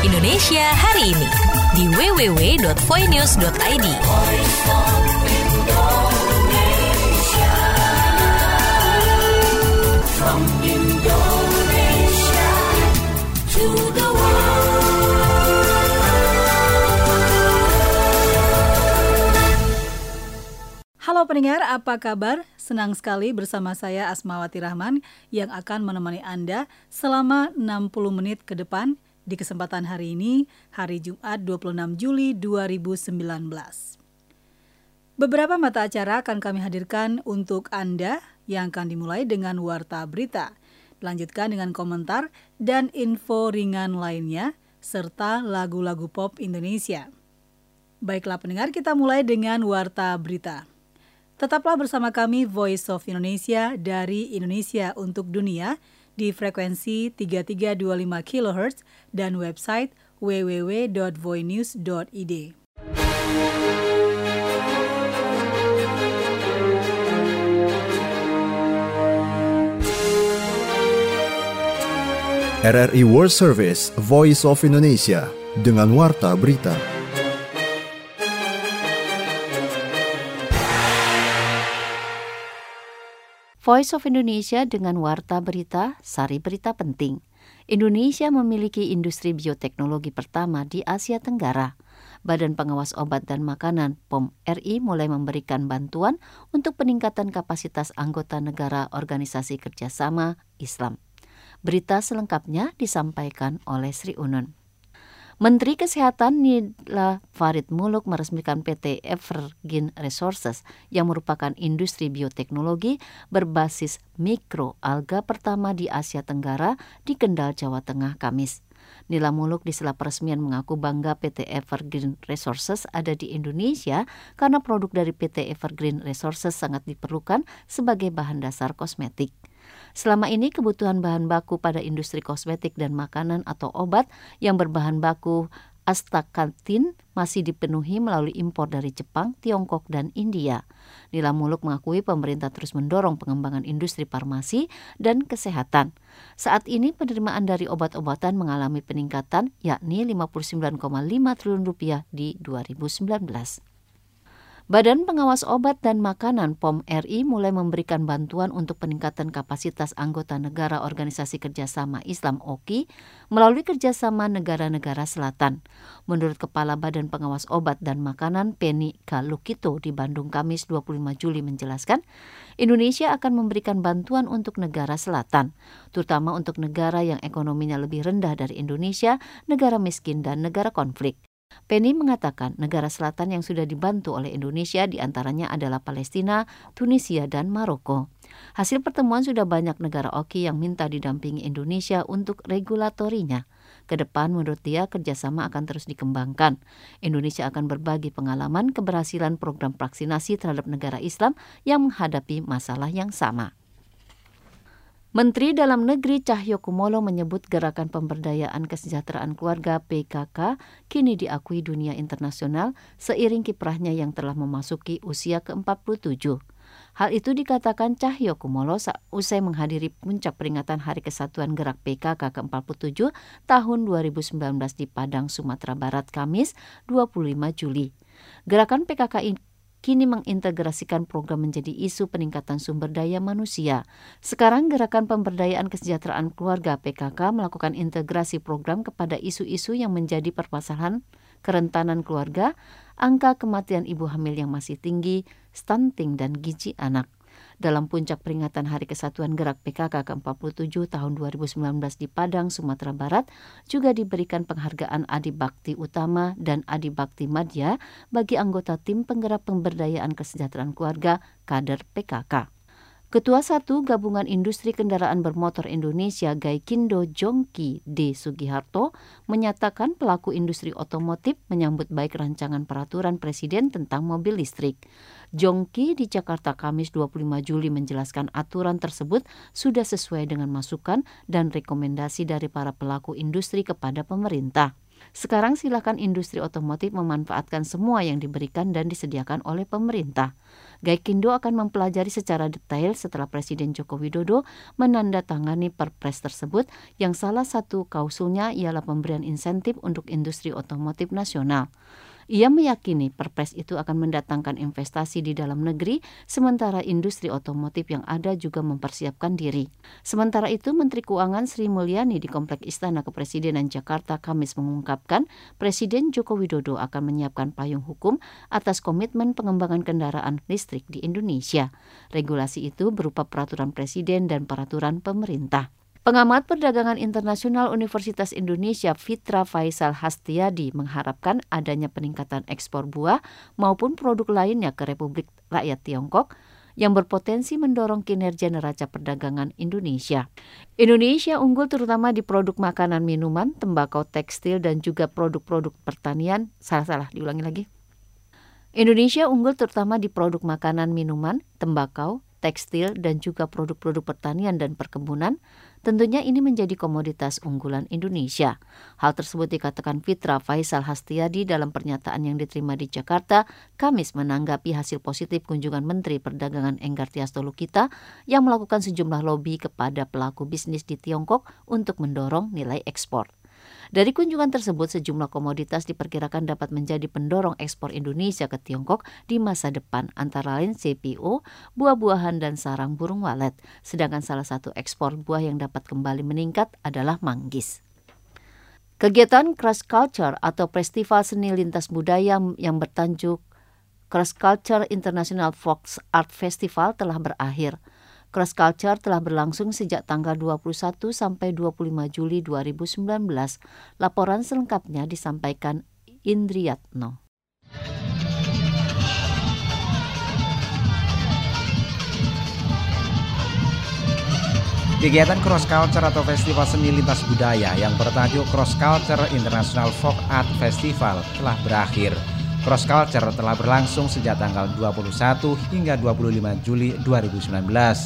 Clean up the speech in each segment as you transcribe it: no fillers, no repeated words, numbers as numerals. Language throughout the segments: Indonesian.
Indonesia hari ini di www.voinews.id. From Indonesia to the Halo pendengar, apa kabar? Senang sekali bersama saya Asmawati Rahman yang akan menemani Anda selama 60 menit ke depan di kesempatan hari ini, hari Jumat 26 Juli 2019. Beberapa mata acara akan kami hadirkan untuk Anda yang akan dimulai dengan Warta Berita, dilanjutkan dengan komentar dan info ringan lainnya, serta lagu-lagu pop Indonesia. Baiklah pendengar, kita mulai dengan Warta Berita. Tetaplah bersama kami Voice of Indonesia dari Indonesia untuk Dunia di frekuensi 3325 kHz dan website www.voinews.id. RRI World Service, Voice of Indonesia, dengan Warta Berita. Voice of Indonesia dengan Warta Berita, sari berita penting. Indonesia memiliki industri bioteknologi pertama di Asia Tenggara. Badan Pengawas Obat dan Makanan (POM) RI mulai memberikan bantuan untuk peningkatan kapasitas anggota negara Organisasi Kerjasama Islam. Berita selengkapnya disampaikan oleh Sri Unun. Menteri Kesehatan Nila Farid Muluk meresmikan PT Evergreen Resources yang merupakan industri bioteknologi berbasis mikroalga pertama di Asia Tenggara di Kendal, Jawa Tengah, Kamis. Nila Muluk di sela peresmian mengaku bangga PT Evergreen Resources ada di Indonesia karena produk dari PT Evergreen Resources sangat diperlukan sebagai bahan dasar kosmetik. Selama ini kebutuhan bahan baku pada industri kosmetik dan makanan atau obat yang berbahan baku astaxanthin masih dipenuhi melalui impor dari Jepang, Tiongkok, dan India. Nila Muluk mengakui pemerintah terus mendorong pengembangan industri farmasi dan kesehatan. Saat ini penerimaan dari obat-obatan mengalami peningkatan yakni Rp59,5 triliun di 2019. Badan Pengawas Obat dan Makanan (POM) RI mulai memberikan bantuan untuk peningkatan kapasitas anggota negara Organisasi Kerjasama Islam (OKI) melalui kerjasama negara-negara selatan. Menurut Kepala Badan Pengawas Obat dan Makanan Penny Kalukito di Bandung Kamis 25 Juli menjelaskan, Indonesia akan memberikan bantuan untuk negara selatan, terutama untuk negara yang ekonominya lebih rendah dari Indonesia, negara miskin, dan negara konflik. Penny mengatakan negara selatan yang sudah dibantu oleh Indonesia diantaranya adalah Palestina, Tunisia, dan Maroko. Hasil pertemuan sudah banyak negara OKI yang minta didampingi Indonesia untuk regulatorinya. Kedepan menurut dia kerjasama akan terus dikembangkan. Indonesia akan berbagi pengalaman keberhasilan program vaksinasi terhadap negara Islam yang menghadapi masalah yang sama. Menteri Dalam Negeri Cahyokumolo menyebut gerakan pemberdayaan kesejahteraan keluarga PKK kini diakui dunia internasional seiring kiprahnya yang telah memasuki usia ke-47. Hal itu dikatakan Cahyokumolo usai menghadiri puncak peringatan Hari Kesatuan Gerak PKK ke-47 tahun 2019 di Padang, Sumatera Barat, Kamis 25 Juli. Gerakan PKK ini kini mengintegrasikan program menjadi isu peningkatan sumber daya manusia. Sekarang Gerakan Pemberdayaan Kesejahteraan Keluarga PKK melakukan integrasi program kepada isu-isu yang menjadi permasalahan kerentanan keluarga, angka kematian ibu hamil yang masih tinggi, stunting, dan gizi anak. Dalam puncak peringatan Hari Kesatuan Gerak PKK ke-47 tahun 2019 di Padang, Sumatera Barat, juga diberikan penghargaan Adi Bakti Utama dan Adi Bakti Madya bagi anggota tim penggerak pemberdayaan kesejahteraan keluarga kader PKK. Ketua 1 Gabungan Industri Kendaraan Bermotor Indonesia Gaikindo Jongki D. Sugiharto menyatakan pelaku industri otomotif menyambut baik rancangan peraturan Presiden tentang mobil listrik. Jongki di Jakarta Kamis 25 Juli menjelaskan aturan tersebut sudah sesuai dengan masukan dan rekomendasi dari para pelaku industri kepada pemerintah. Sekarang silakan industri otomotif memanfaatkan semua yang diberikan dan disediakan oleh pemerintah. Gaikindo akan mempelajari secara detail setelah Presiden Joko Widodo menandatangani Perpres tersebut yang salah satu klausulnya ialah pemberian insentif untuk industri otomotif nasional. Ia meyakini Perpres itu akan mendatangkan investasi di dalam negeri, sementara industri otomotif yang ada juga mempersiapkan diri. Sementara itu, Menteri Keuangan Sri Mulyani di Komplek Istana Kepresidenan Jakarta Kamis mengungkapkan Presiden Joko Widodo akan menyiapkan payung hukum atas komitmen pengembangan kendaraan listrik di Indonesia. Regulasi itu berupa peraturan Presiden dan peraturan pemerintah. Pengamat perdagangan internasional Universitas Indonesia Fitra Faisal Hastiadi mengharapkan adanya peningkatan ekspor buah maupun produk lainnya ke Republik Rakyat Tiongkok yang berpotensi mendorong kinerja neraca perdagangan Indonesia. Indonesia unggul terutama di produk makanan, minuman, tembakau, tekstil, dan juga produk-produk pertanian. Indonesia unggul terutama di produk makanan, minuman, tembakau, tekstil, dan juga produk-produk pertanian dan perkebunan. Tentunya ini menjadi komoditas unggulan Indonesia. Hal tersebut dikatakan Fitra Faisal Hastiadi dalam pernyataan yang diterima di Jakarta Kamis menanggapi hasil positif kunjungan Menteri Perdagangan Enggar Tias Tolukita yang melakukan sejumlah lobi kepada pelaku bisnis di Tiongkok untuk mendorong nilai ekspor. Dari kunjungan tersebut, sejumlah komoditas diperkirakan dapat menjadi pendorong ekspor Indonesia ke Tiongkok di masa depan, antara lain CPO, buah-buahan, dan sarang burung walet. Sedangkan salah satu ekspor buah yang dapat kembali meningkat adalah manggis. Kegiatan Cross Culture atau Festival Seni Lintas Budaya yang bertajuk Cross Culture International Folk Art Festival telah berakhir. Cross Culture telah berlangsung sejak tanggal 21 sampai 25 Juli 2019. Laporan selengkapnya disampaikan Indriyatno. Kegiatan Cross Culture atau Festival Seni Lintas Budaya yang bertajuk Cross Culture International Folk Art Festival telah berakhir. Cross Culture telah berlangsung sejak tanggal 21 hingga 25 Juli 2019.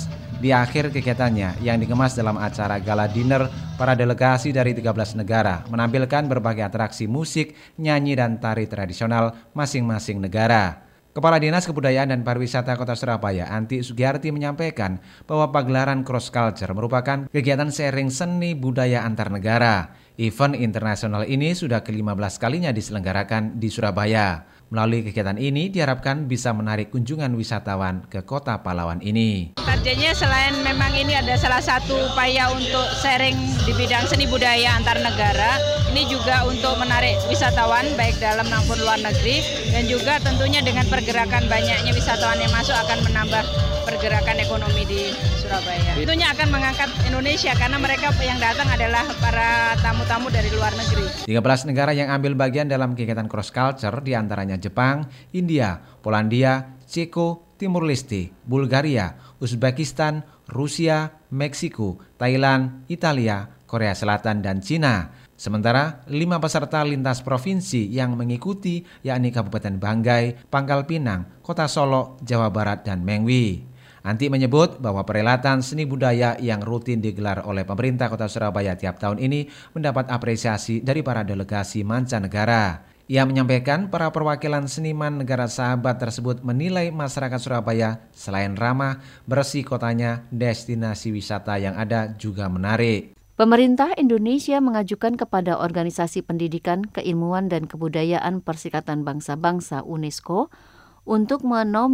Di akhir kegiatannya yang dikemas dalam acara gala dinner, para delegasi dari 13 negara menampilkan berbagai atraksi musik, nyanyi, dan tari tradisional masing-masing negara. Kepala Dinas Kebudayaan dan Pariwisata Kota Surabaya, Anti Sugiyarti, menyampaikan bahwa pagelaran Cross Culture merupakan kegiatan sharing seni budaya antar negara. Event internasional ini sudah ke-15 kalinya diselenggarakan di Surabaya. Melalui kegiatan ini diharapkan bisa menarik kunjungan wisatawan ke Kota Pahlawan ini. Targetnya selain memang ini ada salah satu upaya untuk sharing di bidang seni budaya antar negara, ini juga untuk menarik wisatawan baik dalam maupun luar negeri, dan juga tentunya dengan pergerakan banyaknya wisatawan yang masuk akan menambah pergerakan ekonomi di Surabaya. Tentunya akan mengangkat Indonesia karena mereka yang datang adalah para tamu-tamu dari luar negeri. 13 negara yang ambil bagian dalam kegiatan Cross Culture diantaranya Jepang, India, Polandia, Ceko, Timur Leste, Bulgaria, Uzbekistan, Rusia, Meksiko, Thailand, Italia, Korea Selatan, dan Cina. Sementara 5 peserta lintas provinsi yang mengikuti yakni Kabupaten Banggai, Pangkal Pinang, Kota Solo, Jawa Barat, dan Mengwi. Anti menyebut bahwa perhelatan seni budaya yang rutin digelar oleh pemerintah Kota Surabaya tiap tahun ini mendapat apresiasi dari para delegasi mancanegara. Ia menyampaikan para perwakilan seniman negara sahabat tersebut menilai masyarakat Surabaya selain ramah, bersih kotanya, destinasi wisata yang ada juga menarik. Pemerintah Indonesia mengajukan kepada Organisasi Pendidikan, Keilmuan, dan Kebudayaan Perserikatan Bangsa-Bangsa UNESCO untuk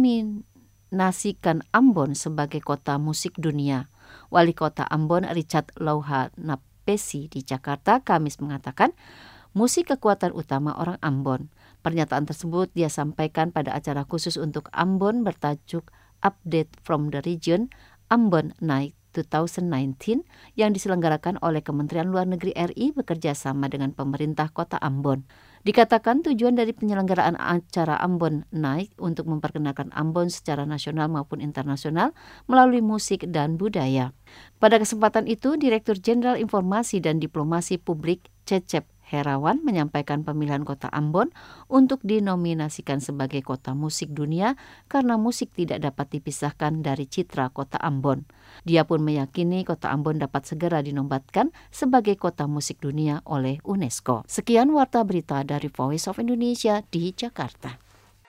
menominasikan Ambon sebagai kota musik dunia. Wali Kota Ambon Richard Lauhanapesi di Jakarta Kamis mengatakan, musik kekuatan utama orang Ambon. Pernyataan tersebut dia sampaikan pada acara khusus untuk Ambon bertajuk Update from the Region Ambon Night 2019 yang diselenggarakan oleh Kementerian Luar Negeri RI bekerja sama dengan pemerintah Kota Ambon. Dikatakan tujuan dari penyelenggaraan acara Ambon Night untuk memperkenalkan Ambon secara nasional maupun internasional melalui musik dan budaya. Pada kesempatan itu, Direktur Jenderal Informasi dan Diplomasi Publik Cecep Herawan menyampaikan pemilihan kota Ambon untuk dinominasikan sebagai kota musik dunia karena musik tidak dapat dipisahkan dari citra kota Ambon. Dia pun meyakini kota Ambon dapat segera dinobatkan sebagai kota musik dunia oleh UNESCO. Sekian warta berita dari Voice of Indonesia di Jakarta.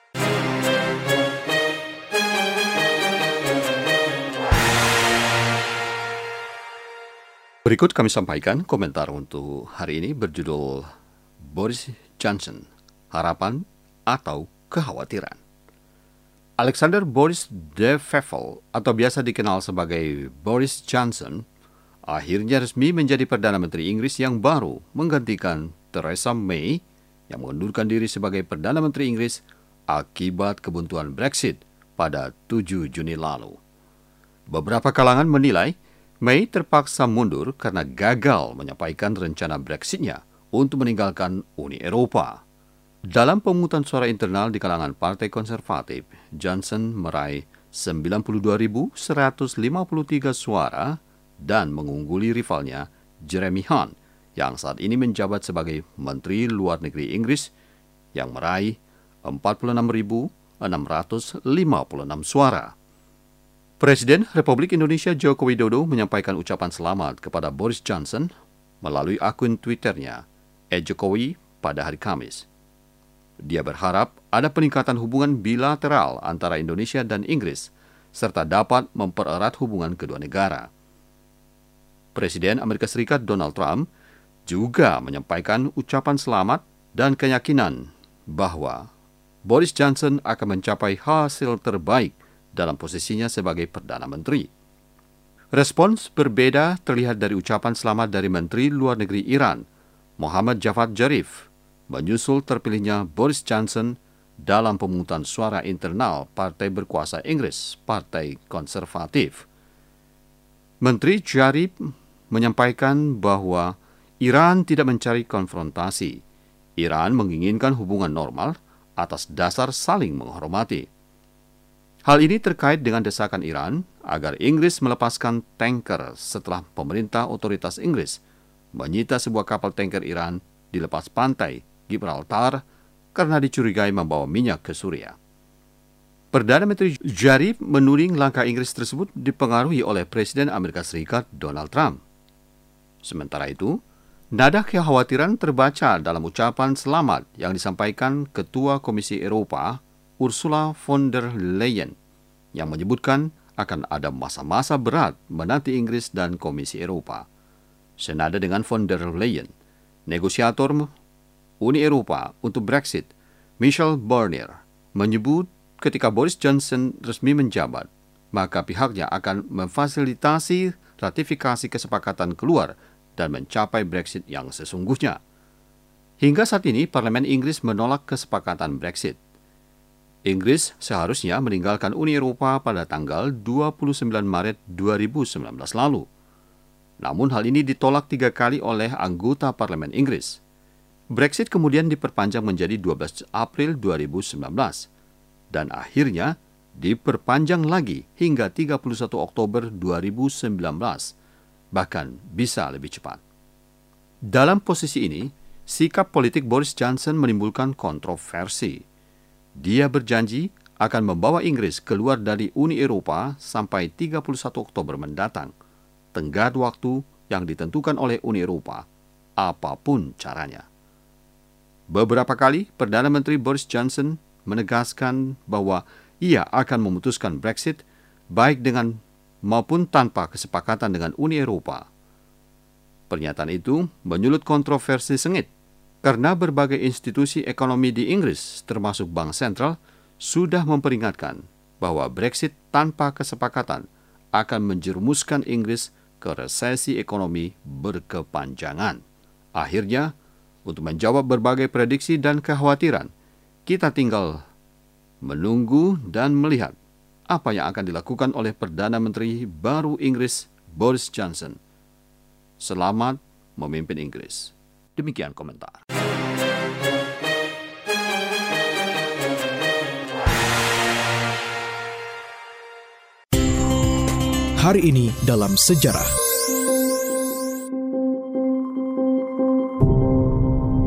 Berikut kami sampaikan komentar untuk hari ini berjudul Boris Johnson, Harapan atau Kekhawatiran. Alexander Boris de Pfeffel atau biasa dikenal sebagai Boris Johnson akhirnya resmi menjadi Perdana Menteri Inggris yang baru menggantikan Theresa May yang mengundurkan diri sebagai Perdana Menteri Inggris akibat kebuntuan Brexit pada 7 Juni lalu. Beberapa kalangan menilai May terpaksa mundur karena gagal menyampaikan rencana Brexit-nya untuk meninggalkan Uni Eropa. Dalam pemungutan suara internal di kalangan Partai Konservatif, Johnson meraih 92.153 suara dan mengungguli rivalnya Jeremy Hunt yang saat ini menjabat sebagai Menteri Luar Negeri Inggris yang meraih 46.656 suara. Presiden Republik Indonesia Joko Widodo menyampaikan ucapan selamat kepada Boris Johnson melalui akun Twitternya @Jokowi pada hari Kamis. Dia berharap ada peningkatan hubungan bilateral antara Indonesia dan Inggris serta dapat mempererat hubungan kedua negara. Presiden Amerika Serikat Donald Trump juga menyampaikan ucapan selamat dan keyakinan bahwa Boris Johnson akan mencapai hasil terbaik dalam posisinya sebagai Perdana Menteri. Respons berbeda terlihat dari ucapan selamat dari Menteri Luar Negeri Iran, Mohammad Javad Zarif, menyusul terpilihnya Boris Johnson dalam pemungutan suara internal partai berkuasa Inggris, Partai Konservatif. Menteri Zarif menyampaikan bahwa Iran tidak mencari konfrontasi. Iran menginginkan hubungan normal atas dasar saling menghormati. Hal ini terkait dengan desakan Iran agar Inggris melepaskan tanker setelah pemerintah otoritas Inggris menyita sebuah kapal tanker Iran di lepas pantai Gibraltar karena dicurigai membawa minyak ke Suriah. Perdana Menteri Zarif menuding langkah Inggris tersebut dipengaruhi oleh Presiden Amerika Serikat Donald Trump. Sementara itu, nada kekhawatiran terbaca dalam ucapan selamat yang disampaikan Ketua Komisi Eropa Ursula von der Leyen yang menyebutkan akan ada masa-masa berat menanti Inggris dan Komisi Eropa. Senada dengan von der Leyen, negosiator Uni Eropa untuk Brexit, Michel Barnier, menyebut ketika Boris Johnson resmi menjabat, maka pihaknya akan memfasilitasi ratifikasi kesepakatan keluar dan mencapai Brexit yang sesungguhnya. Hingga saat ini, Parlemen Inggris menolak kesepakatan Brexit. Inggris seharusnya meninggalkan Uni Eropa pada tanggal 29 Maret 2019 lalu. Namun hal ini ditolak 3 kali oleh anggota Parlemen Inggris. Brexit kemudian diperpanjang menjadi 12 April 2019 dan akhirnya diperpanjang lagi hingga 31 Oktober 2019, bahkan bisa lebih cepat. Dalam posisi ini, sikap politik Boris Johnson menimbulkan kontroversi. Dia berjanji akan membawa Inggris keluar dari Uni Eropa sampai 31 Oktober mendatang, tenggat waktu yang ditentukan oleh Uni Eropa, apapun caranya. Beberapa kali, Perdana Menteri Boris Johnson menegaskan bahwa ia akan memutuskan Brexit baik dengan maupun tanpa kesepakatan dengan Uni Eropa. Pernyataan itu menyulut kontroversi sengit karena berbagai institusi ekonomi di Inggris, termasuk Bank Sentral, sudah memperingatkan bahwa Brexit tanpa kesepakatan akan menjerumuskan Inggris ke resesi ekonomi berkepanjangan. Akhirnya, untuk menjawab berbagai prediksi dan kekhawatiran, kita tinggal menunggu dan melihat apa yang akan dilakukan oleh Perdana Menteri baru Inggris, Boris Johnson. Selamat memimpin Inggris. Demikian komentar. Hari ini dalam sejarah.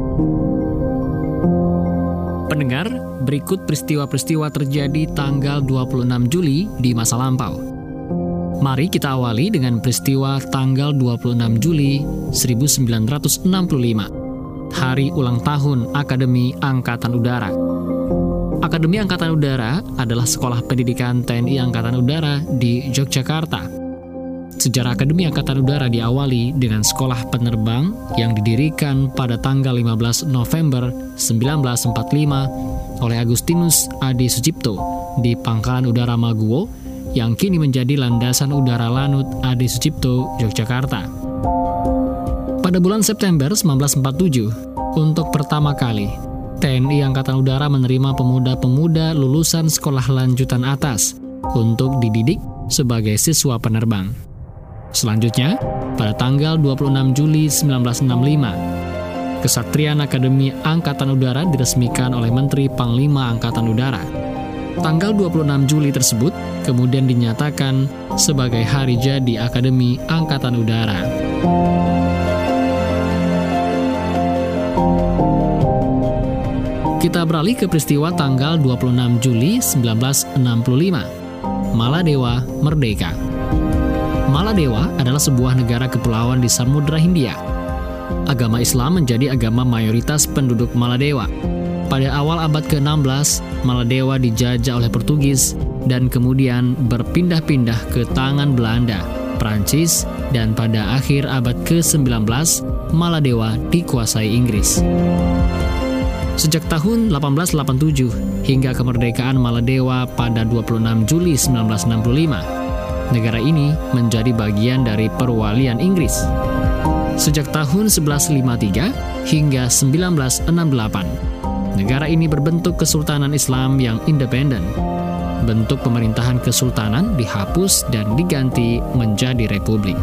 Pendengar, berikut peristiwa-peristiwa terjadi tanggal 26 Juli di masa lampau. Mari kita awali dengan peristiwa tanggal 26 Juli 1965, hari ulang tahun Akademi Angkatan Udara. Akademi Angkatan Udara adalah sekolah pendidikan TNI Angkatan Udara di Yogyakarta. Sejarah Akademi Angkatan Udara diawali dengan sekolah penerbang yang didirikan pada tanggal 15 November 1945 oleh Agustinus Adi Sucipto di Pangkalan Udara Maguwo yang kini menjadi Landasan Udara Lanut Adi Sucipto, Yogyakarta. Pada bulan September 1947, untuk pertama kali, TNI Angkatan Udara menerima pemuda-pemuda lulusan sekolah lanjutan atas untuk dididik sebagai siswa penerbang. Selanjutnya, pada tanggal 26 Juli 1965, Kesatrian Akademi Angkatan Udara diresmikan oleh Menteri Panglima Angkatan Udara. Tanggal 26 Juli tersebut kemudian dinyatakan sebagai hari jadi Akademi Angkatan Udara. Kita beralih ke peristiwa tanggal 26 Juli 1965, Maladewa Merdeka. Maladewa adalah sebuah negara kepulauan di Samudra Hindia. Agama Islam menjadi agama mayoritas penduduk Maladewa. Pada awal abad ke-16, Maladewa dijajah oleh Portugis dan kemudian berpindah-pindah ke tangan Belanda, Prancis, dan pada akhir abad ke-19, Maladewa dikuasai Inggris. Sejak tahun 1887 hingga kemerdekaan Maladewa pada 26 Juli 1965, negara ini menjadi bagian dari perwalian Inggris. Sejak tahun 1153 hingga 1968, negara ini berbentuk kesultanan Islam yang independen. Bentuk pemerintahan kesultanan dihapus dan diganti menjadi republik.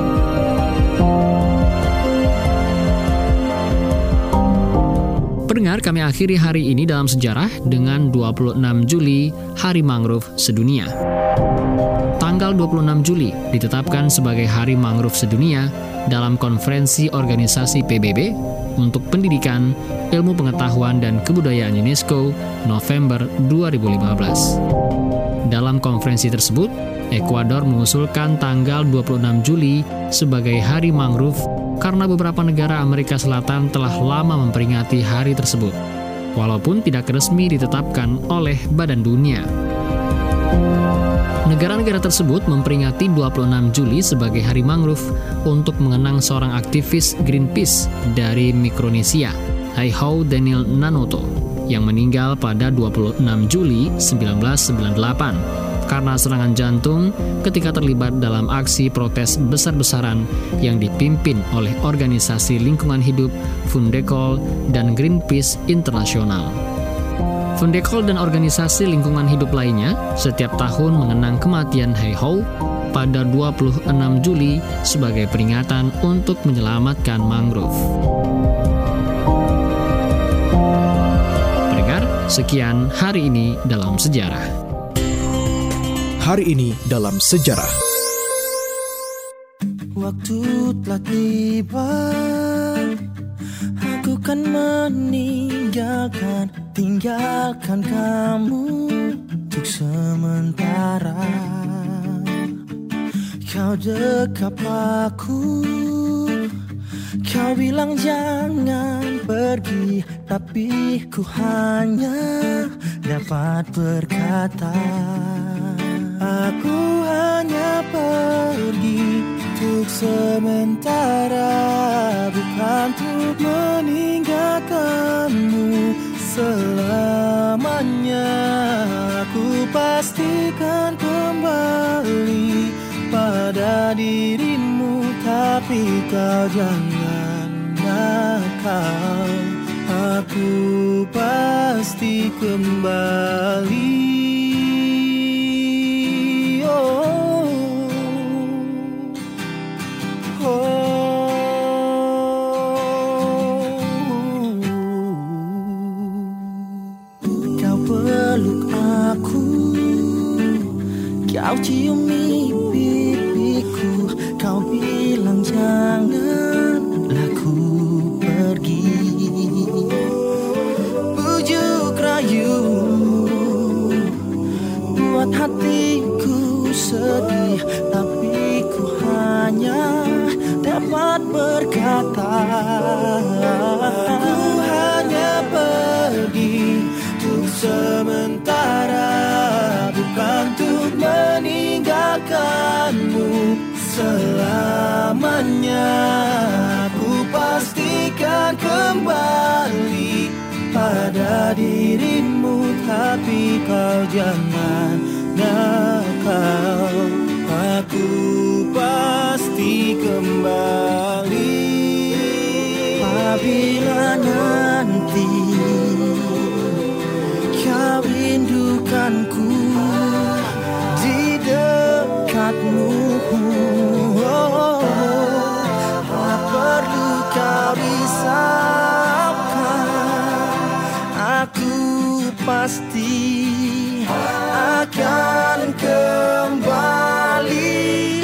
Pendengar, kami akhiri hari ini dalam sejarah dengan 26 Juli, Hari Mangrove Sedunia. Tanggal 26 Juli ditetapkan sebagai Hari Mangrove Sedunia dalam Konferensi Organisasi PBB untuk Pendidikan, Ilmu Pengetahuan dan Kebudayaan UNESCO November 2015. Dalam konferensi tersebut, Ekuador mengusulkan tanggal 26 Juli sebagai Hari Mangrove karena beberapa negara Amerika Selatan telah lama memperingati hari tersebut, walaupun tidak resmi ditetapkan oleh Badan Dunia. Negara-negara tersebut memperingati 26 Juli sebagai Hari Mangrove untuk mengenang seorang aktivis Greenpeace dari Mikronesia, Heihou Daniel Nanoto, yang meninggal pada 26 Juli 1998 karena serangan jantung ketika terlibat dalam aksi protes besar-besaran yang dipimpin oleh organisasi lingkungan hidup Fundekol dan Greenpeace Internasional. Fundekol dan organisasi lingkungan hidup lainnya setiap tahun mengenang kematian Heihou pada 26 Juli sebagai peringatan untuk menyelamatkan mangrove. Pendengar, sekian hari ini dalam sejarah. Hari ini dalam sejarah. Waktu telah tiba, aku kan tinggalkan kamu untuk sementara. Kau dekap aku, kau bilang jangan pergi, tapi ku hanya dapat berkata, aku hanya pergi untuk sementara, bukan untuk meninggalkanmu selamanya. Aku pastikan kembali pada dirimu, tapi kau jangan nakal. Aku pasti kembali. Kau ciumi pipiku, kau bilang janganlah ku pergi. Bujuk membuat hatiku sedih, tapi ku hanya dapat berkata, aku hanya pergi untuk sementara, bukan untuk meninggalkanmu selamanya. Ku pastikan kembali pada dirimu, tapi kau jangan nakal. Aku pasti kembali apabila nanti kau rindukanku di dekatmu. Tak perlu kau risaukan, aku pasti akan kembali.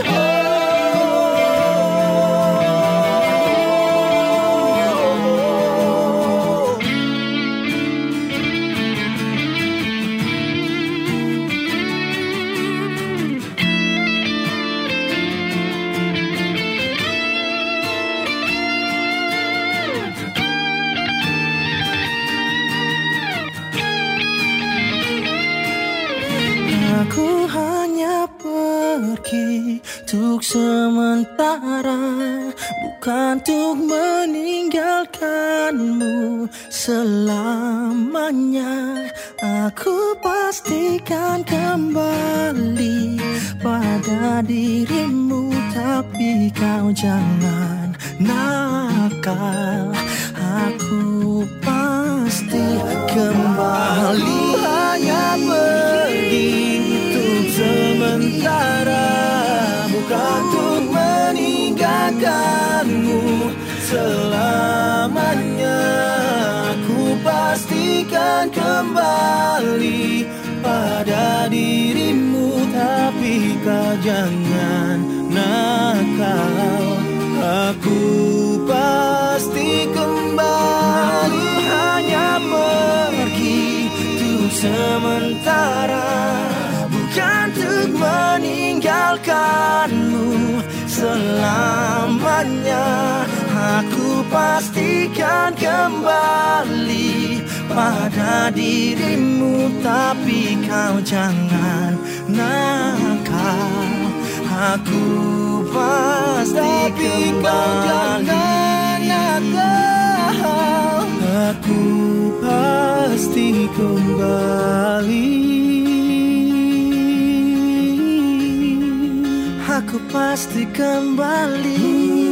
Aku hanya pergi untuk sementara, bukan untuk meninggalkanmu selamanya. Aku pastikan kembali pada dirimu, tapi kau jangan nakal. Aku pasti kembali. Hanya pergi untuk sementara, bukan untuk meninggalkanmu selamanya. Aku pastikan kembali pada dirimu, tapi kau jangan nakal. Aku pasti kembali. Hanya pergi untuk sementara, bukan untuk meninggalkanmu selamanya. Aku pastikan kembali pada dirimu, tapi kau jangan nakal. Aku pasti kembali. Aku pasti kembali. Aku pasti kembali.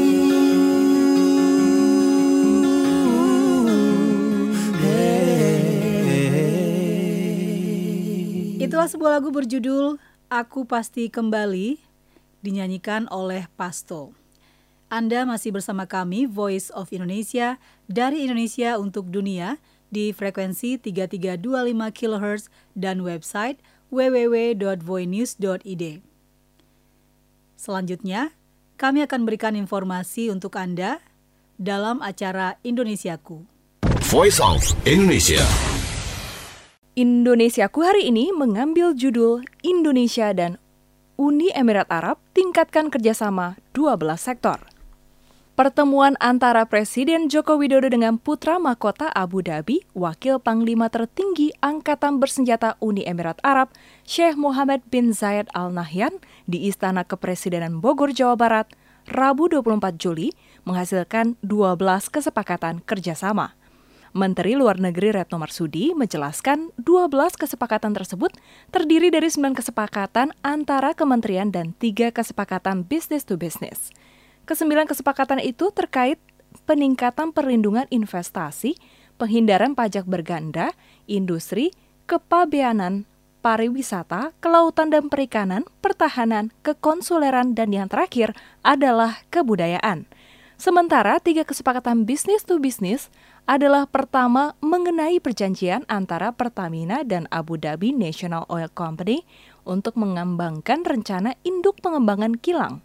Itulah sebuah lagu berjudul Aku Pasti Kembali, dinyanyikan oleh Pasto. Anda masih bersama kami, Voice of Indonesia, dari Indonesia untuk dunia, di frekuensi 3325 kHz dan website www.voinews.id. Selanjutnya, kami akan berikan informasi untuk Anda dalam acara Indonesiaku. Voice of Indonesia. Indonesiaku hari ini mengambil judul Indonesia dan Uni Emirat Arab tingkatkan kerjasama 12 sektor. Pertemuan antara Presiden Joko Widodo dengan Putra Mahkota Abu Dhabi, Wakil Panglima Tertinggi Angkatan Bersenjata Uni Emirat Arab, Sheikh Mohammed bin Zayed Al Nahyan di Istana Kepresidenan Bogor, Jawa Barat, Rabu 24 Juli, menghasilkan 12 kesepakatan kerjasama. Menteri Luar Negeri Retno Marsudi menjelaskan 12 kesepakatan tersebut terdiri dari 9 kesepakatan antara kementerian dan 3 kesepakatan business to business. Kesembilan kesepakatan itu terkait peningkatan perlindungan investasi, penghindaran pajak berganda, industri, kepabeanan, pariwisata, kelautan dan perikanan, pertahanan, kekonsuleran, dan yang terakhir adalah kebudayaan. Sementara 3 kesepakatan business to business adalah pertama mengenai perjanjian antara Pertamina dan Abu Dhabi National Oil Company untuk mengembangkan rencana induk pengembangan kilang.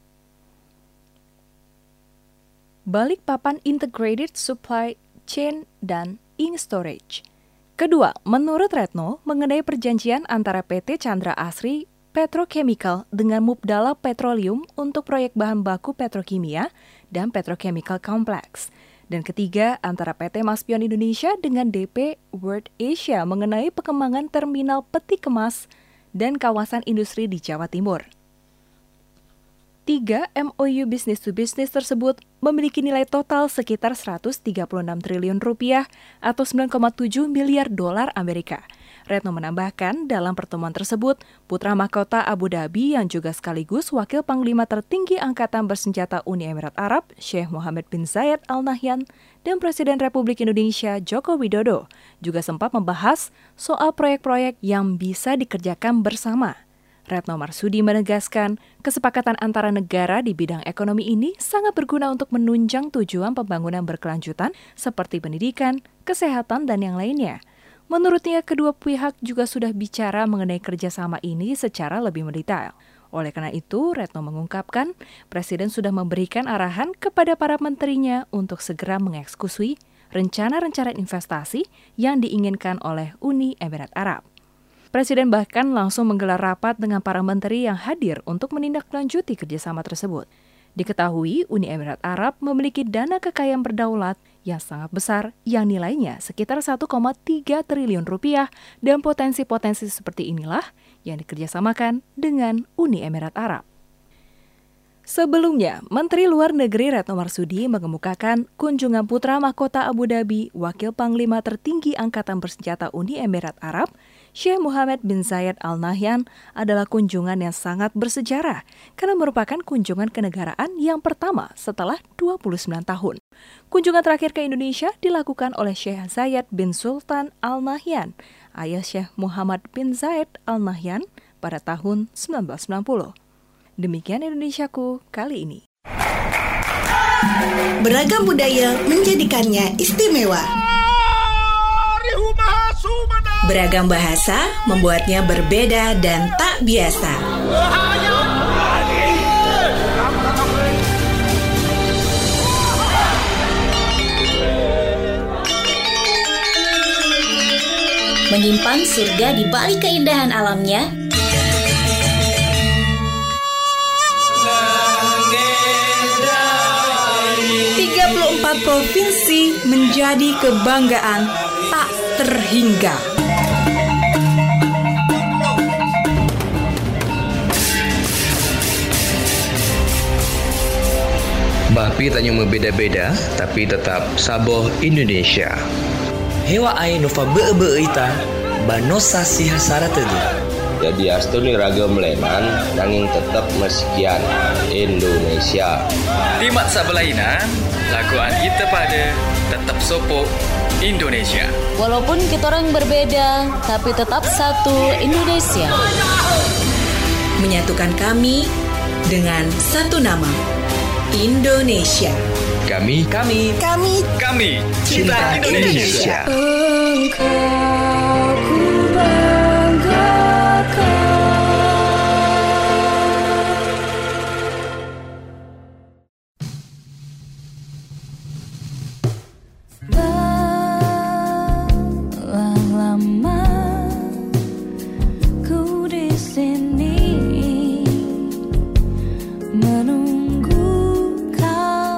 Balikpapan Integrated Supply Chain dan In Storage. Kedua, menurut Retno, mengenai perjanjian antara PT Chandra Asri Petrochemical dengan Mubdala Petroleum untuk proyek bahan baku petrokimia dan petrochemical complex. Dan ketiga, antara PT Maspion Indonesia dengan DP World Asia mengenai pengembangan terminal peti kemas dan kawasan industri di Jawa Timur. 3 MOU business to business tersebut memiliki nilai total sekitar 136 triliun rupiah atau 9,7 miliar dolar Amerika. Retno menambahkan dalam pertemuan tersebut, Putra Mahkota Abu Dhabi yang juga sekaligus Wakil Panglima Tertinggi Angkatan Bersenjata Uni Emirat Arab, Sheikh Mohammed bin Zayed Al Nahyan, dan Presiden Republik Indonesia Joko Widodo juga sempat membahas soal proyek-proyek yang bisa dikerjakan bersama. Retno Marsudi menegaskan, kesepakatan antara negara di bidang ekonomi ini sangat berguna untuk menunjang tujuan pembangunan berkelanjutan seperti pendidikan, kesehatan, dan yang lainnya. Menurutnya, kedua pihak juga sudah bicara mengenai kerjasama ini secara lebih mendetail. Oleh karena itu, Retno mengungkapkan, Presiden sudah memberikan arahan kepada para menterinya untuk segera mengeksekusi rencana-rencana investasi yang diinginkan oleh Uni Emirat Arab. Presiden bahkan langsung menggelar rapat dengan para menteri yang hadir untuk menindaklanjuti kerjasama tersebut. Diketahui Uni Emirat Arab memiliki dana kekayaan berdaulat yang sangat besar yang nilainya sekitar 1,3 triliun rupiah dan potensi-potensi seperti inilah yang dikerjasamakan dengan Uni Emirat Arab. Sebelumnya, Menteri Luar Negeri Retno Marsudi mengemukakan kunjungan Putra Mahkota Abu Dhabi, Wakil Panglima Tertinggi Angkatan Bersenjata Uni Emirat Arab, Sheikh Mohammed bin Zayed Al Nahyan adalah kunjungan yang sangat bersejarah karena merupakan kunjungan kenegaraan yang pertama setelah 29 tahun. Kunjungan terakhir ke Indonesia dilakukan oleh Sheikh Zayed bin Sultan Al Nahyan, ayah Sheikh Mohammed bin Zayed Al Nahyan pada tahun 1990. Demikian Indonesiaku kali ini. Beragam budaya menjadikannya istimewa. Beragam bahasa membuatnya berbeda dan tak biasa. Menyimpan surga di balik keindahan alamnya. 34 provinsi menjadi kebanggaan tak terhingga. Bapi tak cuma beda-beda, tapi tetap saboh Indonesia. Hewa ai nova be-be-ita, banosa si hasara tadi. Jadi astuni ragam lenan, nanging tetap meskian Indonesia. Timat sabelainan, lakuan kita pada tetap sopok Indonesia. Walaupun kita orang berbeda, tapi tetap satu Indonesia. Menyatukan kami dengan satu nama, Indonesia. Kami cinta Indonesia.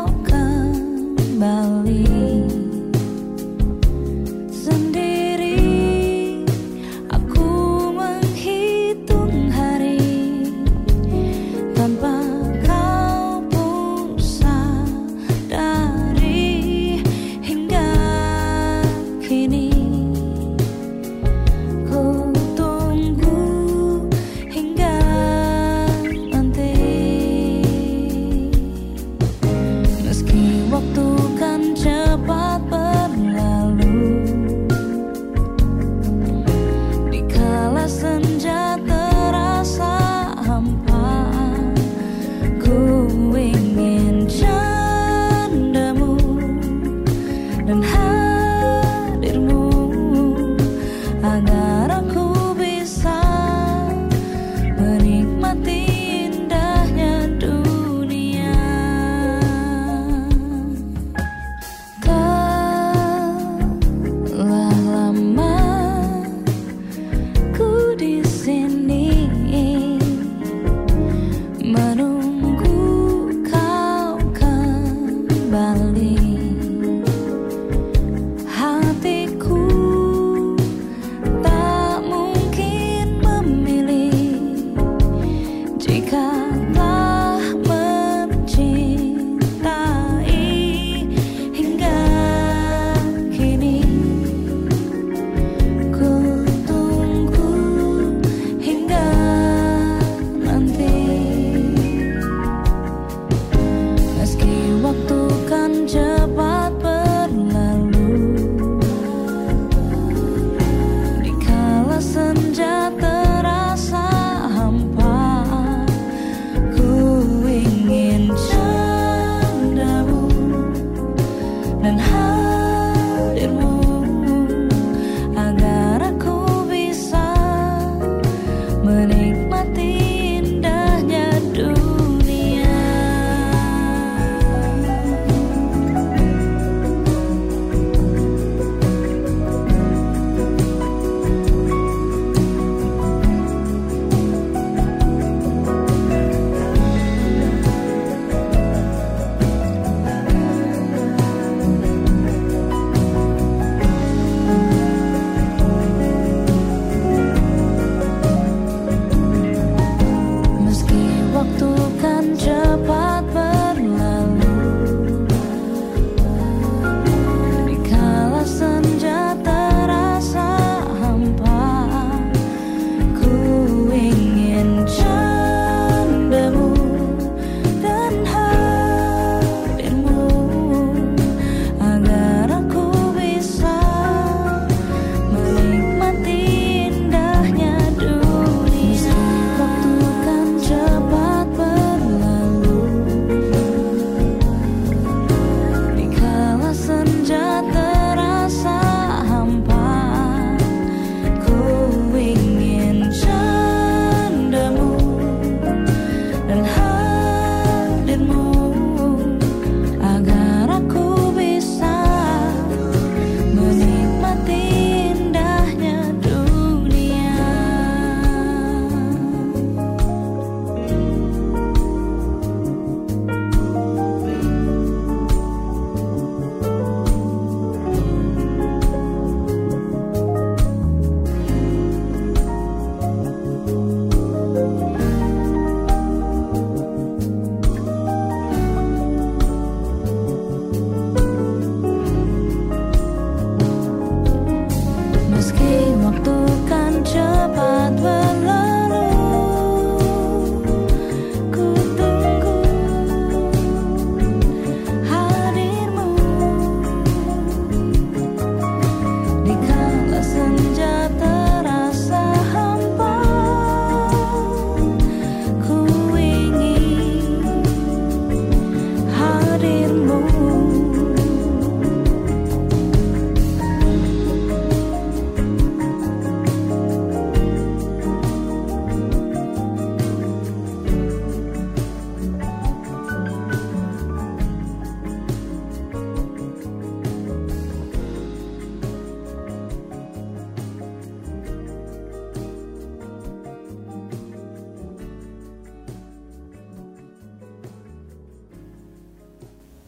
Sendiri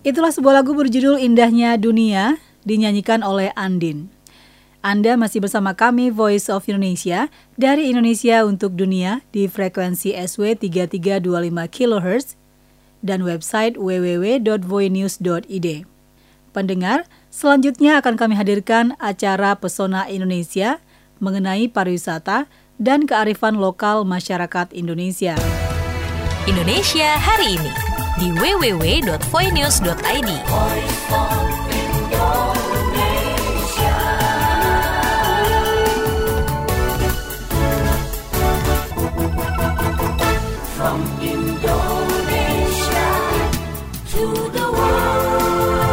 Itulah sebuah lagu berjudul Indahnya Dunia, dinyanyikan oleh Andin. Anda masih bersama kami Voice of Indonesia dari Indonesia untuk Dunia di frekuensi SW 3325 kHz dan website www.voinews.id. Pendengar, selanjutnya akan kami hadirkan acara Pesona Indonesia mengenai pariwisata dan kearifan lokal masyarakat Indonesia. Indonesia hari ini di www.voinews.id. From Indonesia to the world.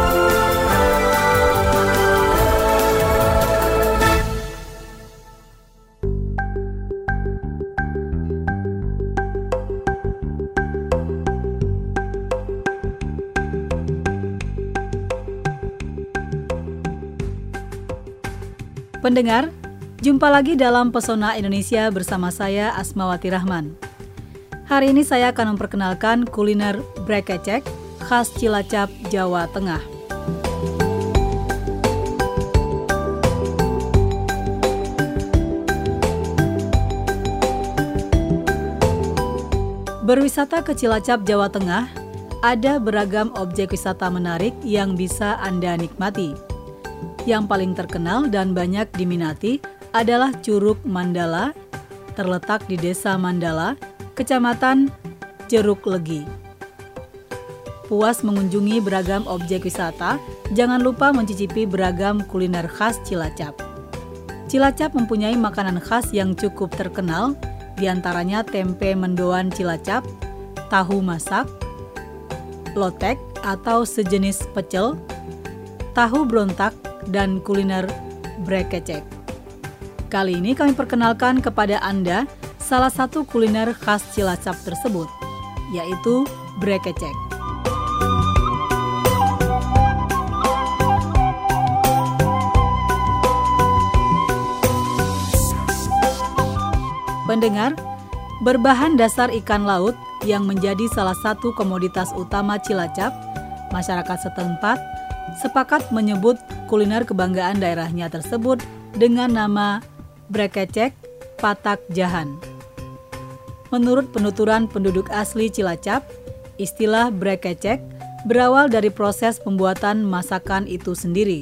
Pendengar, jumpa lagi dalam Pesona Indonesia bersama saya Asmawati Rahman. Hari ini saya akan memperkenalkan kuliner brekecek khas Cilacap, Jawa Tengah. Berwisata ke Cilacap, Jawa Tengah, ada beragam objek wisata menarik yang bisa Anda nikmati. Yang paling terkenal dan banyak diminati adalah Curug Mandala, terletak di Desa Mandala, Kecamatan Jeruk Legi. Puas mengunjungi beragam objek wisata, jangan lupa mencicipi beragam kuliner khas Cilacap. Cilacap mempunyai makanan khas yang cukup terkenal, diantaranya tempe mendoan Cilacap, tahu masak, lotek atau sejenis pecel, tahu brontak, dan kuliner brekecek. Kali ini kami perkenalkan kepada Anda salah satu kuliner khas Cilacap tersebut, yaitu brekecek. Pendengar, berbahan dasar ikan laut yang menjadi salah satu komoditas utama Cilacap, masyarakat setempat sepakat menyebut kuliner kebanggaan daerahnya tersebut dengan nama brekecek patak jahan. Menurut penuturan penduduk asli Cilacap, istilah brekecek berawal dari proses pembuatan masakan itu sendiri.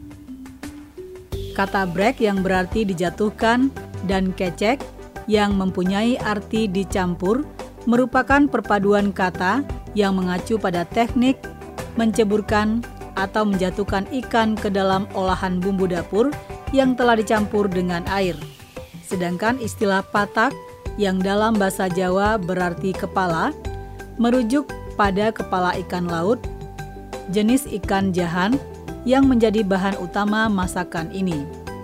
Kata brek yang berarti dijatuhkan dan kecek yang mempunyai arti dicampur merupakan perpaduan kata yang mengacu pada teknik menceburkan atau menjatuhkan ikan ke dalam olahan bumbu dapur yang telah dicampur dengan air. Sedangkan istilah patak yang dalam bahasa Jawa berarti kepala, merujuk pada kepala ikan laut, jenis ikan jahan yang menjadi bahan utama masakan ini.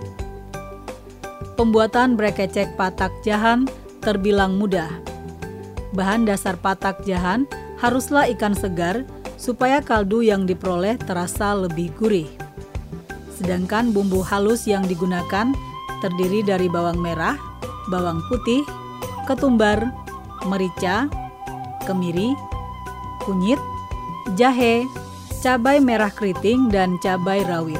Pembuatan brekecek patak jahan terbilang mudah. Bahan dasar patak jahan haruslah ikan segar supaya kaldu yang diperoleh terasa lebih gurih. Sedangkan bumbu halus yang digunakan terdiri dari bawang merah, bawang putih, ketumbar, merica, kemiri, kunyit, jahe, cabai merah keriting, dan cabai rawit.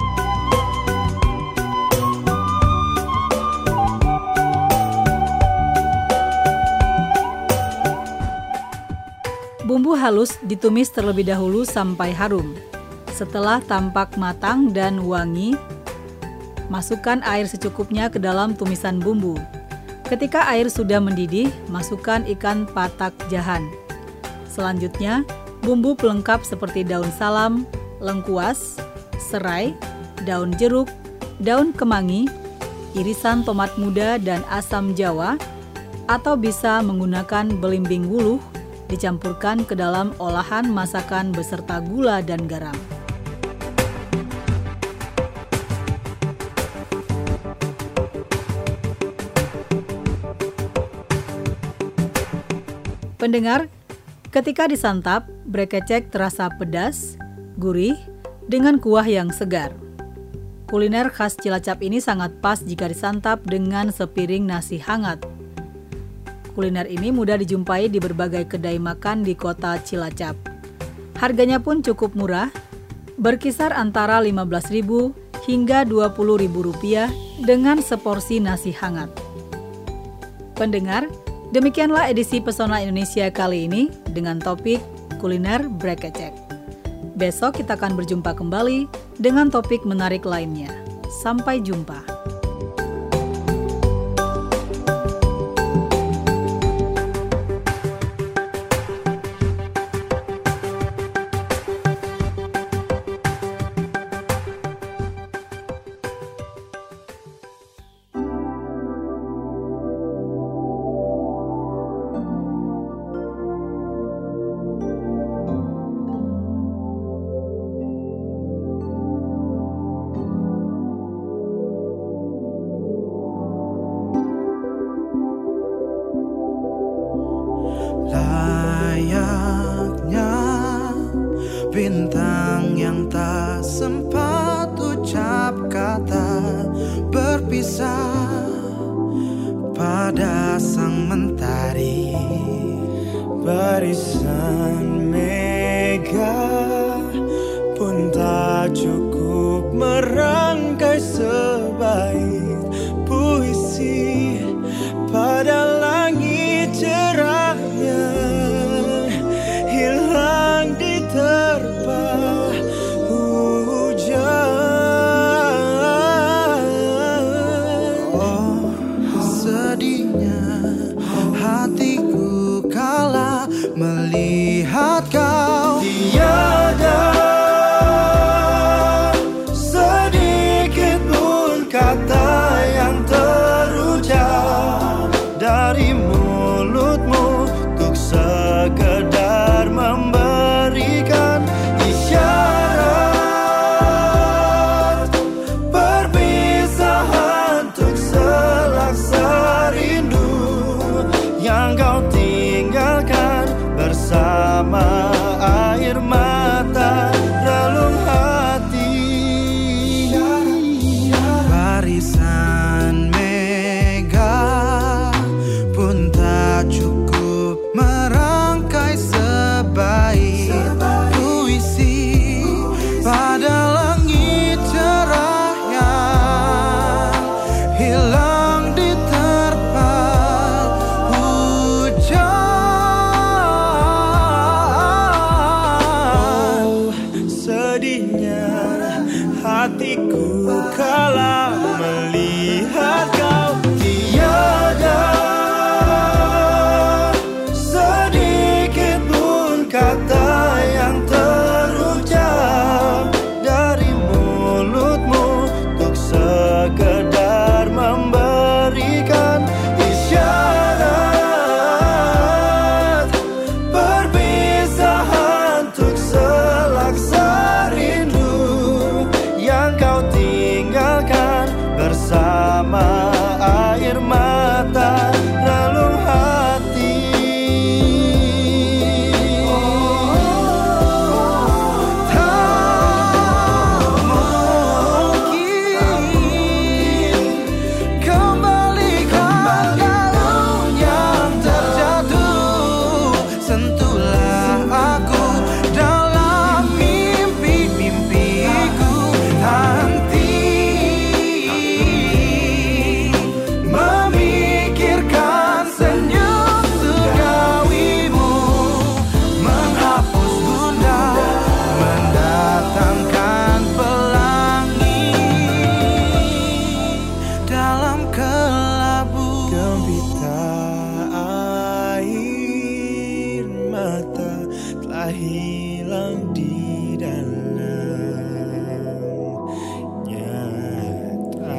Bumbu halus ditumis terlebih dahulu sampai harum. Setelah tampak matang dan wangi, masukkan air secukupnya ke dalam tumisan bumbu. Ketika air sudah mendidih, masukkan ikan patak jahan. Selanjutnya, bumbu pelengkap seperti daun salam, lengkuas, serai, daun jeruk, daun kemangi, irisan tomat muda, dan asam jawa, atau bisa menggunakan belimbing wuluh, dicampurkan ke dalam olahan masakan beserta gula dan garam. Pendengar, ketika disantap, brekecek terasa pedas, gurih, dengan kuah yang segar. Kuliner khas Cilacap ini sangat pas jika disantap dengan sepiring nasi hangat. Kuliner ini mudah dijumpai di berbagai kedai makan di kota Cilacap. Harganya pun cukup murah, berkisar antara Rp15.000 hingga Rp20.000 dengan seporsi nasi hangat. Pendengar, demikianlah edisi Pesona Indonesia kali ini dengan topik kuliner Brekecek. Besok kita akan berjumpa kembali dengan topik menarik lainnya. Sampai jumpa. Bintang yang tak sempat ucap kata berpisah pada sang mentari. Barisan mega pun tak cukup merangkai sebaik puisi pada langit cerahnya hilang diterpa hujan. Oh, sedihnya hatiku kala melihat kau tiada sedikit pun kata yang terucap dari mulutmu untuk sekedar memberikan isyarat perpisahan untuk selaksa rindu yang kau tinggalkan bersama air mata relung hati. Barisan mega pun tak cukup merangkai sebaik puisi pada langit cerah yang hilang diterpa hujan. Sedihnya hatiku kala melihat kau tiada sedikit pun kata yang terucap dari mulutmu untuk sekedar memberikan isyarat perpisahan untuk selaksa rindu yang kau tinggalkan bersama air mata relung hati. Tak mungkin kembalikan galau yang terjatuh. Sentuhlah aku dalam mimpi-mimpiku. Henti memikirkan senyum surgawimu, menghapus gundah, mendatangkan pelangi dalam kelabu. Gembita air mata telah hilang di dalam nyata.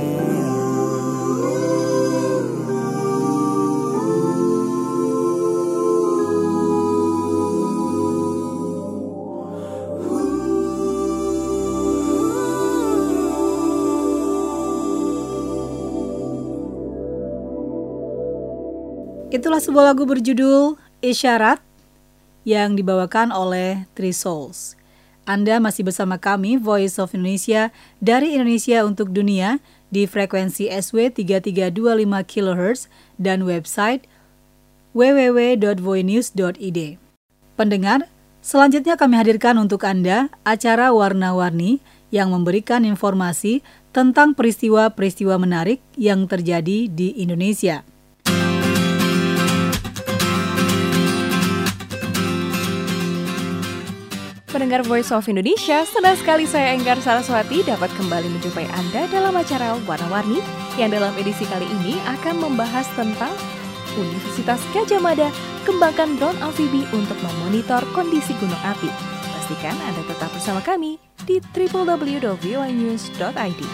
Itulah sebuah lagu berjudul Isyarat yang dibawakan oleh Three Souls. Anda masih bersama kami, Voice of Indonesia, dari Indonesia untuk Dunia, di frekuensi SW 3325 kHz dan website www.voinews.id. Pendengar, Selanjutnya kami hadirkan untuk Anda acara Warna-Warni yang memberikan informasi tentang peristiwa-peristiwa menarik yang terjadi di Indonesia. Pendengar Voice of Indonesia, senang sekali saya Enggar Saraswati dapat kembali menjumpai Anda dalam acara Warna-Warni yang dalam edisi kali ini akan membahas tentang Universitas Gadjah Mada kembangkan drone amfibi untuk memonitor kondisi gunung api. Pastikan Anda tetap bersama kami di www.voanews.id.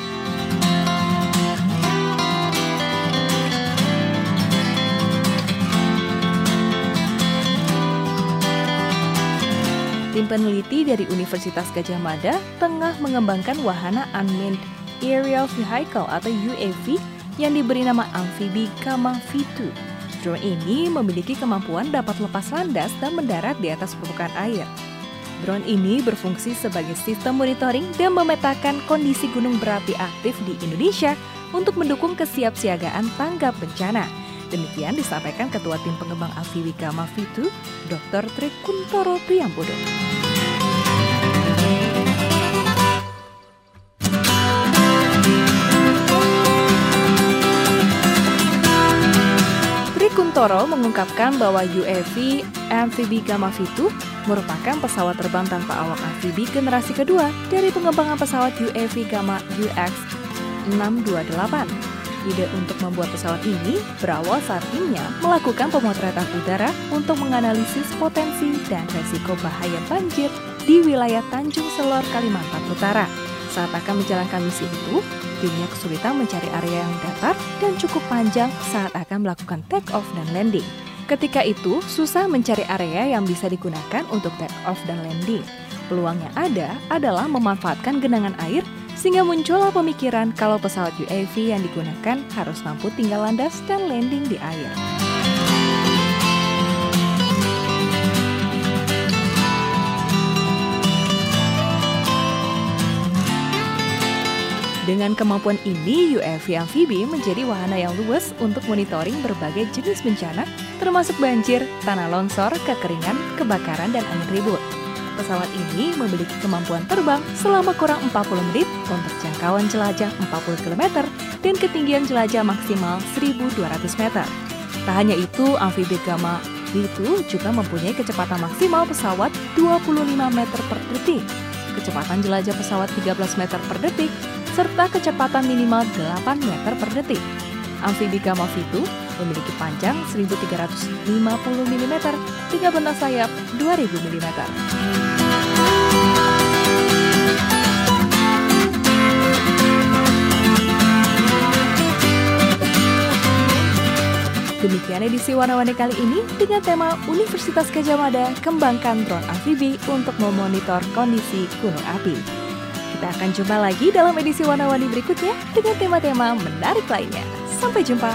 Tim peneliti dari Universitas Gadjah Mada tengah mengembangkan wahana Unmanned Aerial Vehicle atau UAV yang diberi nama amfibi Gamma V2. Drone ini memiliki kemampuan dapat lepas landas dan mendarat di atas permukaan air. Drone ini berfungsi sebagai sistem monitoring dan memetakan kondisi gunung berapi aktif di Indonesia untuk mendukung kesiapsiagaan tanggap bencana. Demikian disampaikan Ketua Tim Pengembang Amfibi Gamma V2, Dr. Tri Kuntoro Priambodo. Kuntoro mengungkapkan bahwa UAV amfibi Gamma V2 merupakan pesawat terbang tanpa awak amfibi generasi kedua dari pengembangan pesawat UAV Gamma UX-628. Ide untuk membuat pesawat ini berawal saat timnya melakukan pemotretan udara untuk menganalisis potensi dan resiko bahaya banjir di wilayah Tanjung Selor, Kalimantan Utara. Saat akan menjalankan misi itu, timnya kesulitan mencari area yang datar dan cukup panjang saat akan melakukan take off dan landing. Ketika itu, susah mencari area yang bisa digunakan untuk take off dan landing. Peluang yang ada adalah memanfaatkan genangan air, sehingga muncullah pemikiran kalau pesawat UAV yang digunakan harus mampu tinggal landas dan landing di air. Dengan kemampuan ini, UAV amfibi menjadi wahana yang luas untuk monitoring berbagai jenis bencana, termasuk banjir, tanah longsor, kekeringan, kebakaran, dan angin ribut. Pesawat ini memiliki kemampuan terbang selama kurang 40 menit untuk jangkauan jelajah 40 km dan ketinggian jelajah maksimal 1.200 meter. Tak hanya itu, amfibi Gamma V2 juga mempunyai kecepatan maksimal pesawat 25 meter per detik, kecepatan jelajah pesawat 13 meter per detik, serta kecepatan minimal 8 meter per detik. Amfibi Gamma V2 memiliki panjang 1.350 mm dengan bentang sayap 2.000 mm. Demikian edisi Warna-Warni kali ini dengan tema Universitas Gadjah Mada kembangkan drone amfibi untuk memonitor kondisi gunung api. Kita akan jumpa lagi dalam edisi Warna-Warni berikutnya dengan tema-tema menarik lainnya. Sampai jumpa.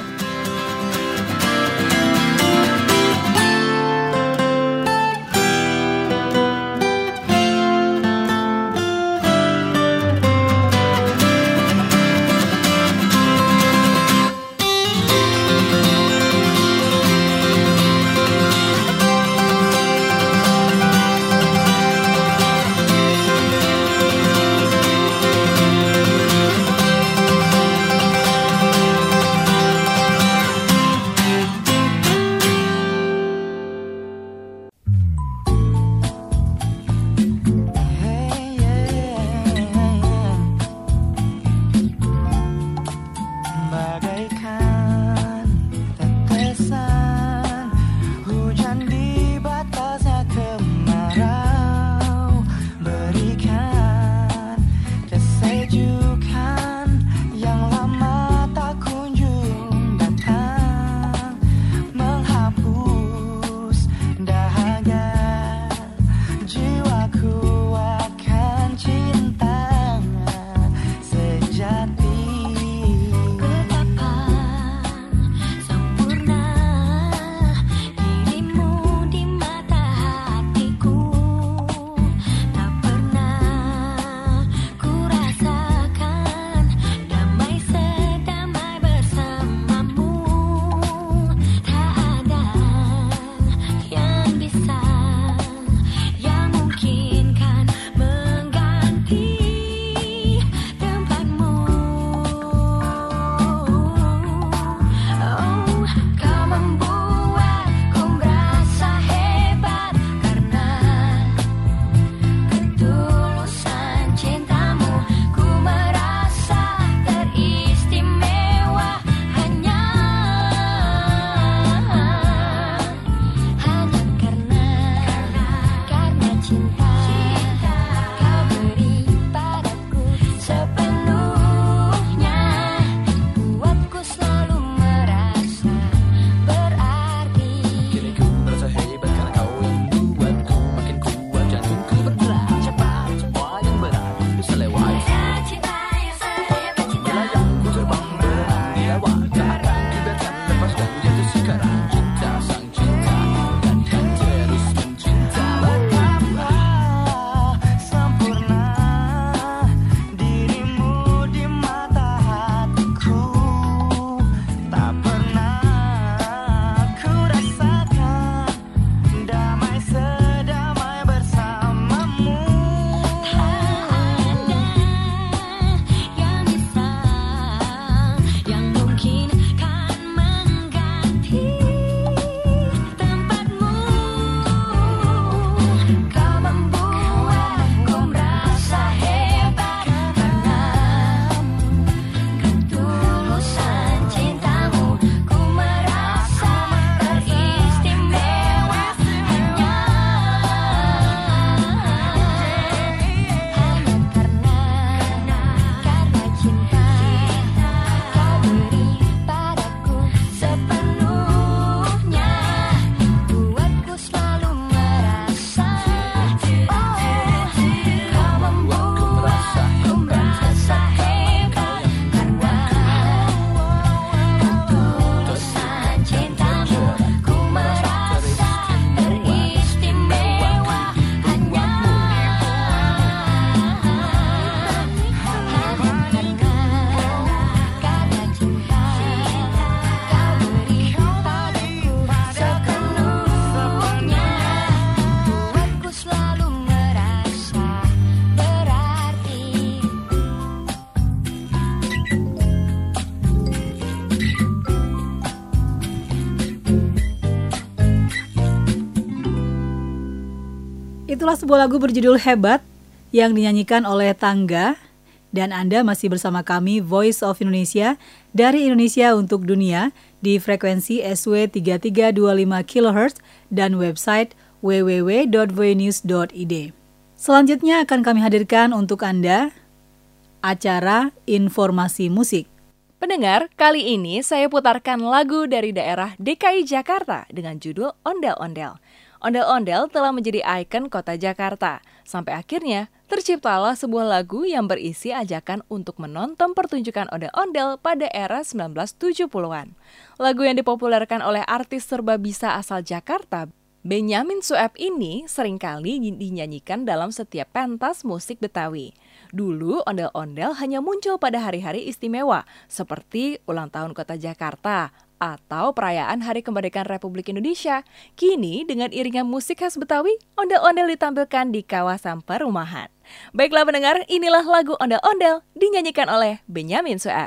itulah sebuah lagu berjudul Hebat yang dinyanyikan oleh Tangga. Dan Anda masih bersama kami Voice of Indonesia dari Indonesia untuk Dunia di frekuensi SW 3325 kHz dan website www.voinews.id. Selanjutnya akan kami hadirkan untuk Anda acara Informasi Musik. Pendengar, kali ini saya putarkan lagu dari daerah DKI Jakarta dengan judul Ondel-Ondel. Ondel-ondel telah menjadi ikon kota Jakarta. Sampai akhirnya, terciptalah sebuah lagu yang berisi ajakan untuk menonton pertunjukan ondel-ondel pada era 1970-an. Lagu yang dipopulerkan oleh artis serba bisa asal Jakarta, Benyamin Sueb ini seringkali dinyanyikan dalam setiap pentas musik Betawi. Dulu ondel-ondel hanya muncul pada hari-hari istimewa, seperti ulang tahun kota Jakarta, atau perayaan Hari Kemerdekaan Republik Indonesia. Kini dengan iringan musik khas Betawi, ondel-ondel ditampilkan di kawasan perumahan. Baiklah pendengar, inilah lagu Ondel-Ondel dinyanyikan oleh Benyamin Sueb.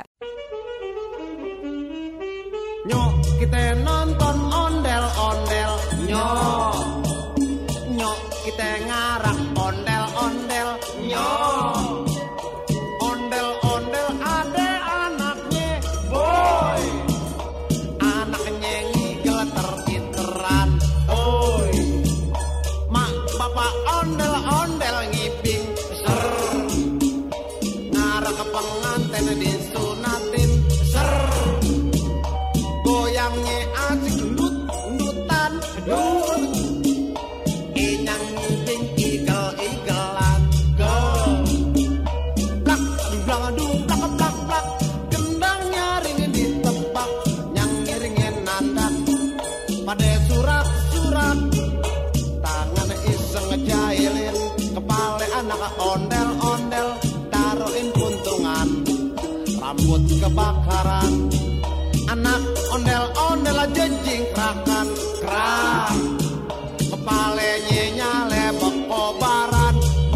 Nyok kita nonton ondel-ondel, nyok nyok kita ngarak ondel-ondel, nyok ondel-ondel ada anaknya, boy. Ter-iteran, oi, mak bapak ondel-ondel ngiping, ser, ngarah ke pengantin disunatin, ser, goyangnya asik ndut-ndutan, ndut, inyang ngiping igel-igelan, go, blak, blak-adung, blak-blak-blak, gendang nyaringin ditebak, nyang ngiringin nandak. Pada surat-surat, tangan iseng ngejailin, kepala anak ondel-ondel, taruhin puntungan, rambut kebakaran, anak ondel-ondel jejing kerakan, kerak, kepalanya nyale bekobaran,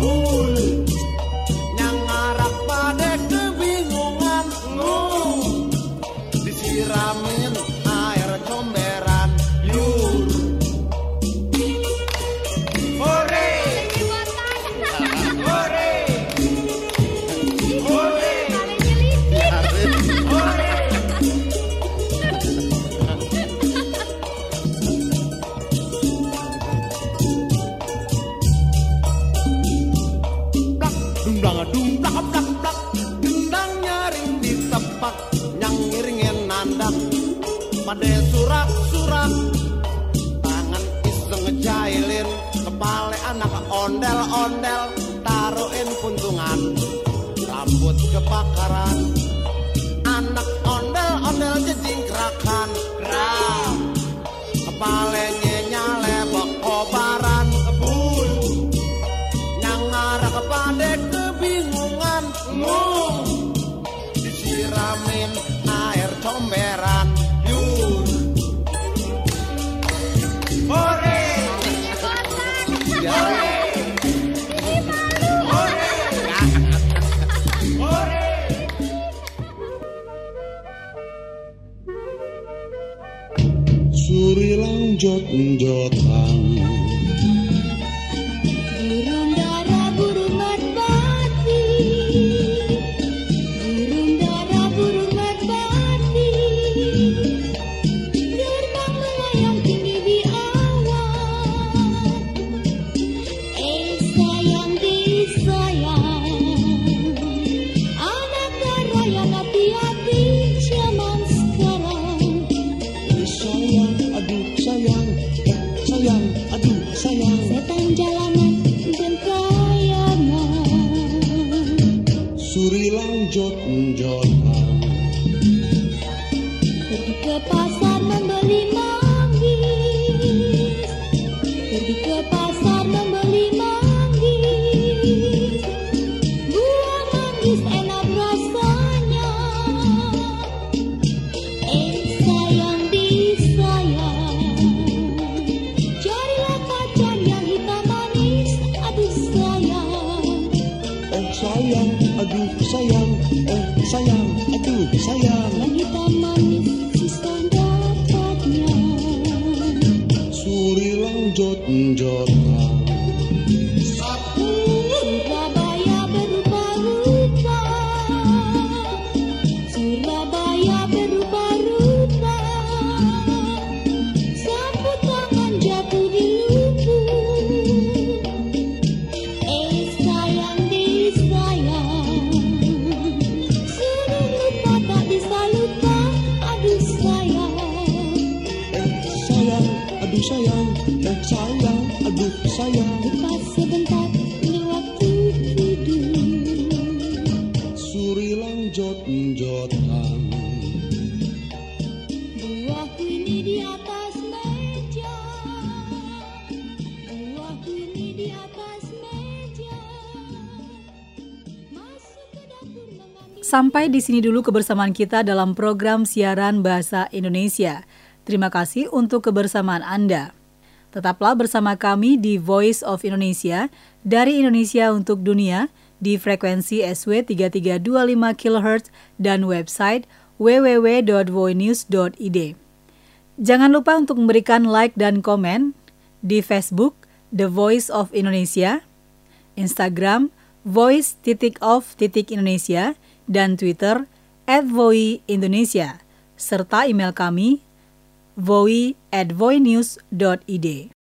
nyang ngarap pada kebingungan, disiramin air comberan. Pada surat-surat, tangan iseng ngejailin, kepala anak ondel-ondel, taruhin puntungan, rambut kebakaran, anak ondel-ondel jejing kerakan, kerak, kepalanya nyale bekobaran, kebul, nyang ngarah kepada kebingungan, disiramin air comberan. Surilang jot-jotan, burung dara burung merpati, burung dara burung merpati, terbang melayang tinggi di awan. Sayang disayang, anak dara yang hati-hati zaman sekarang. sayang, aduh sayang, setan jalanan dan kayangan, surilang jot-jotan, pergi ke pasar membeli manggis, pergi ke pasar membeli manggis, buah manggis enak rasanya. Sayang disayang, carilah kacang yang hitam manis, aduh sayang. sayang, aduh sayang, sayang, aduh sayang, Yang hitam manis susah dapatnya. surilang jot-jotan, aduh sayang. Lepas sebentar lewat tidur. Surilang jot-jotan. Buahku ini di atas meja. Buahku ini di atas meja. Masuk ke dapur mengambil. Sampai di sini dulu kebersamaan kita dalam program siaran Bahasa Indonesia. Terima kasih untuk kebersamaan Anda. Tetaplah bersama kami di Voice of Indonesia dari Indonesia untuk Dunia di frekuensi SW 3325 kHz dan website www.voinews.id. Jangan lupa untuk memberikan like dan komen di Facebook The Voice of Indonesia, Instagram voice_of_Indonesia, dan Twitter @voiindonesia, serta email kami voi@voinews.id.